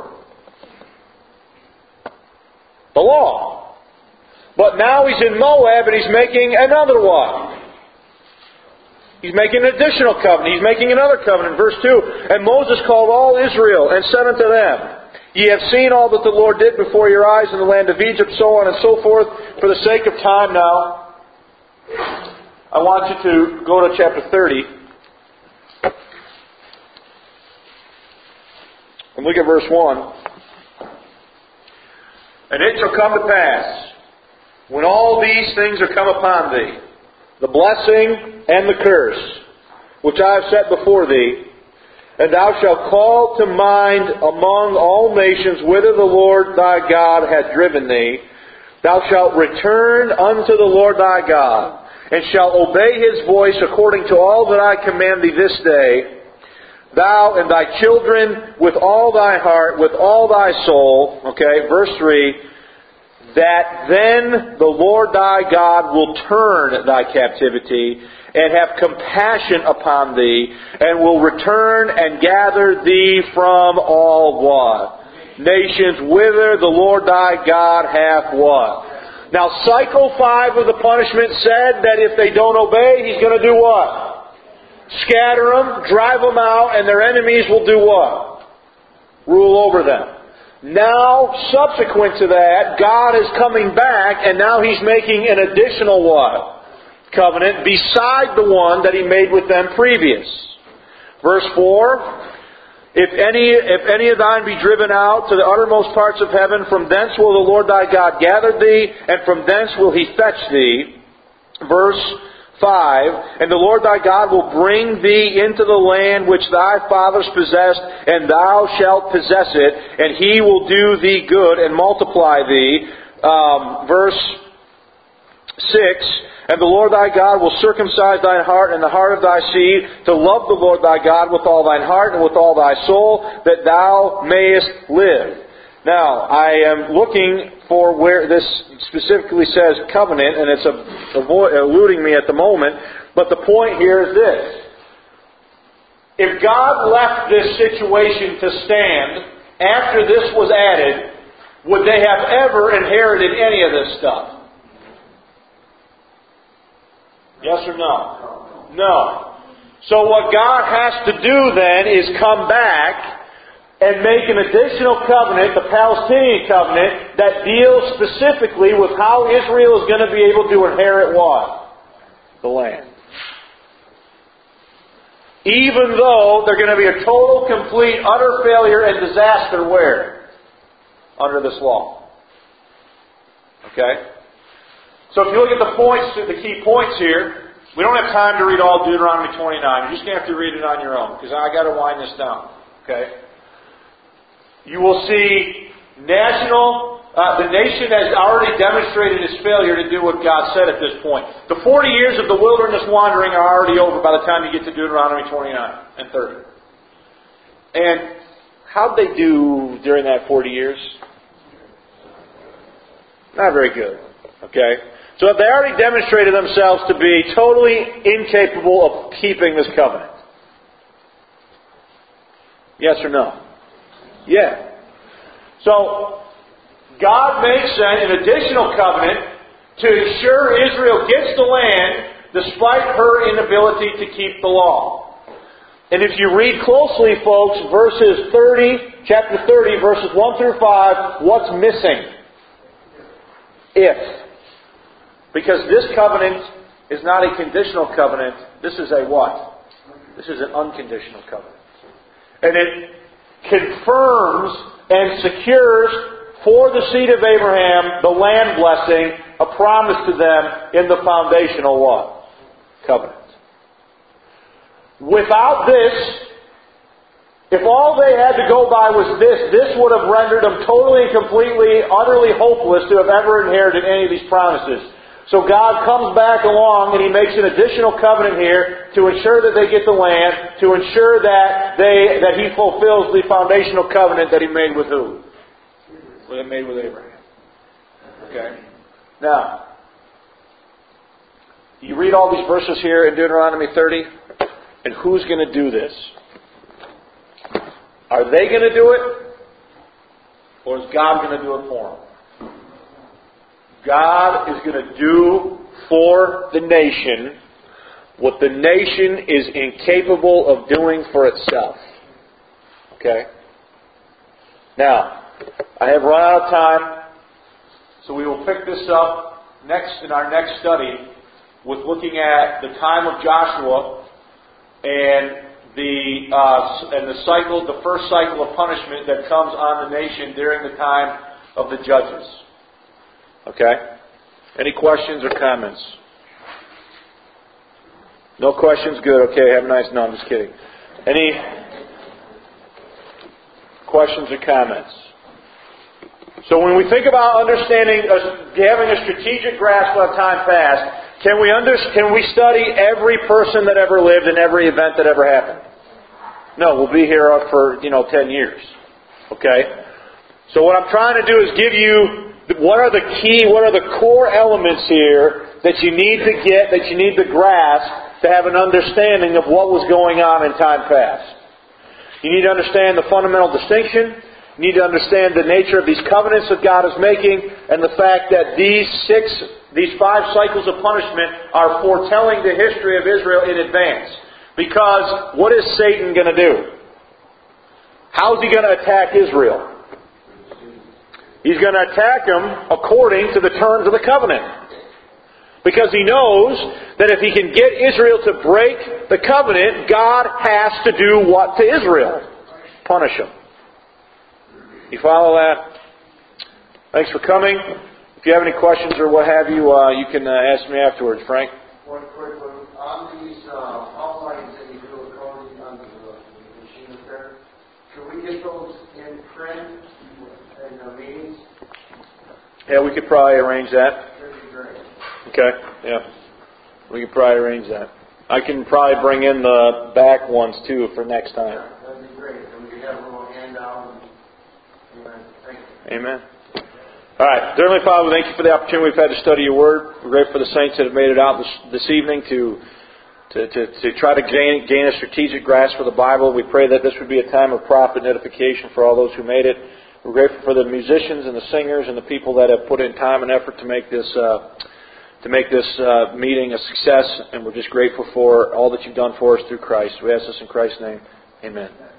The law. But now He's in Moab and He's making another one. He's making an additional covenant. He's making another covenant. Verse two. And Moses called all Israel and said unto them, Ye have seen all that the Lord did before your eyes in the land of Egypt, so on and so forth. For the sake of time now, I want you to go to chapter thirty. And look at verse one. And it shall come to pass, when all these things are come upon thee, the blessing and the curse, which I have set before thee, and thou shalt call to mind among all nations whither the Lord thy God hath driven thee, thou shalt return unto the Lord thy God, and shalt obey His voice according to all that I command thee this day, thou and thy children with all thy heart, with all thy soul. Okay, verse three. That then the Lord thy God will turn thy captivity and have compassion upon thee, and will return and gather thee from all what? Nations whither the Lord thy God hath what? Now cycle five of the punishment said that if they don't obey, He's going to do what? Scatter them, drive them out, and their enemies will do what? Rule over them. Now, subsequent to that, God is coming back, and now He's making an additional what? Covenant beside the one that He made with them previous. Verse four. If any, if any of thine be driven out to the uttermost parts of heaven, from thence will the Lord thy God gather thee, and from thence will He fetch thee. Verse five. And the Lord thy God will bring thee into the land which thy fathers possessed, and thou shalt possess it, and He will do thee good and multiply thee. Um, verse six. And the Lord thy God will circumcise thine heart and the heart of thy seed, to love the Lord thy God with all thine heart and with all thy soul, that thou mayest live. Now, I am looking for where this specifically says covenant, and it's eluding me at the moment, but the point here is this. If God left this situation to stand after this was added, would they have ever inherited any of this stuff? Yes or no? No. So what God has to do then is come back and make an additional covenant, the Palestinian covenant, that deals specifically with how Israel is going to be able to inherit what? The land. Even though they're going to be a total, complete, utter failure and disaster where? Under this law. Okay? So if you look at the points, the key points here, we don't have time to read all Deuteronomy twenty-nine. You're just going to have to read it on your own, because I got to wind this down. Okay? You will see national uh, the nation has already demonstrated its failure to do what God said at this point. The forty years of the wilderness wandering are already over by the time you get to Deuteronomy twenty-nine and thirty. And how'd they do during that forty years? Not very good. Okay? So they already demonstrated themselves to be totally incapable of keeping this covenant. Yes or no? Yeah. So, God makes then an additional covenant to ensure Israel gets the land despite her inability to keep the law. And if you read closely, folks, verses thirty, chapter thirty, verses one through five, what's missing? If. Because this covenant is not a conditional covenant. This is a what? This is an unconditional covenant. And it confirms and secures for the seed of Abraham the land blessing, a promise to them in the foundational what? Covenant. Without this, if all they had to go by was this, this would have rendered them totally and completely, utterly hopeless to have ever inherited any of these promises. So God comes back along and He makes an additional covenant here to ensure that they get the land, to ensure that they that He fulfills the foundational covenant that He made with who? That He made with Abraham. Okay? Now, you read all these verses here in Deuteronomy thirty, and who's going to do this? Are they going to do it? Or is God going to do it for them? God is going to do for the nation what the nation is incapable of doing for itself. Okay? Now, I have run out of time, so we will pick this up next in our next study with looking at the time of Joshua and the uh, and the cycle, the first cycle of punishment that comes on the nation during the time of the judges. Okay? Any questions or comments? No questions? Good. Okay, have a nice... No, I'm just kidding. Any questions or comments? So when we think about understanding, uh, having a strategic grasp on time past, can we, under, can we study every person that ever lived and every event that ever happened? No, we'll be here for, you know, ten years. Okay? So what I'm trying to do is give you... What are the key, what are the core elements here that you need to get, that you need to grasp to have an understanding of what was going on in time past? You need to understand the fundamental distinction. You need to understand the nature of these covenants that God is making and the fact that these six, these five cycles of punishment are foretelling the history of Israel in advance. Because what is Satan going to do? How is he going to attack Israel? He's going to attack them according to the terms of the covenant. Because he knows that if he can get Israel to break the covenant, God has to do what to Israel? Punish them. You follow that? Thanks for coming. If you have any questions or what have you, uh, you can uh, ask me afterwards, Frank. One quick one. On these uh, outlines that you do according on the, the machine up there, can we get those in print? In the meetings? Yeah, we could probably arrange that. That'd be great. Okay, yeah. We could probably arrange that. I can probably bring in the back ones too for next time. Yeah, that'd be great. And we could have a little handout. And, amen. Thank you. Amen. All right. Dearly Father, we thank you for the opportunity we've had to study your Word. We're grateful for the saints that have made it out this, this evening to To, to, to try to gain, gain a strategic grasp of the Bible. We pray that this would be a time of profit and edification for all those who made it. We're grateful for the musicians and the singers and the people that have put in time and effort to make this uh, to make this uh, meeting a success. And we're just grateful for all that you've done for us through Christ. We ask this in Christ's name. Amen.